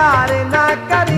प्यार ना करी।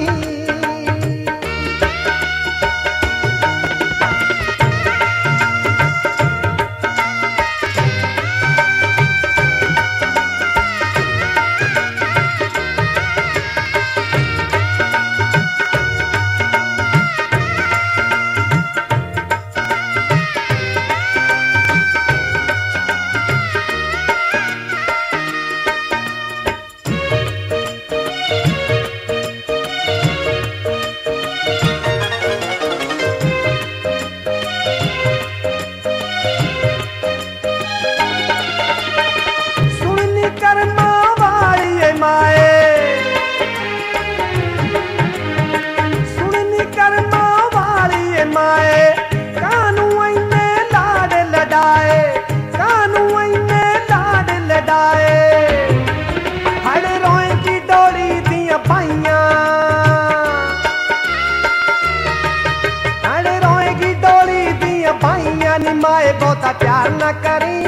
माए बहुता प्यार ना करी,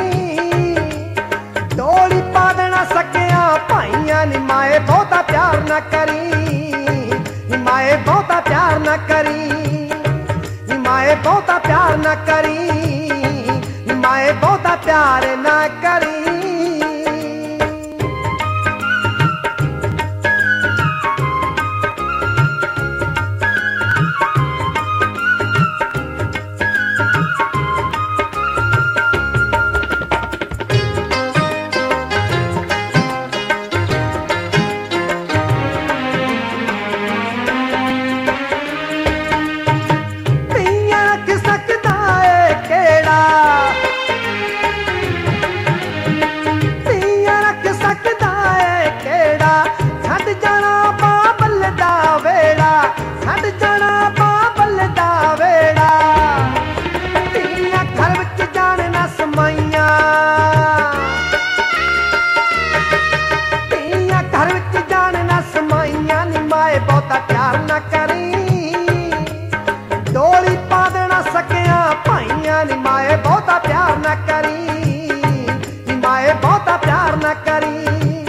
डोली पा देना सकिया भाइया नी माए बहुता प्यार ना करी, माए बहुता प्यार ना करी, माए बहुता प्यार ना करी, माए बहुता प्यार ना करी। बहुता प्यार ना करी, डोली पा देना सकिया भाइया नी माए बहुता प्यार ना करी, माए बहुता प्यार ना करी,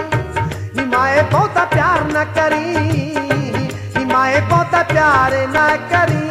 माए बहुता प्यार ना करी, माए बहुता प्यार ना करी।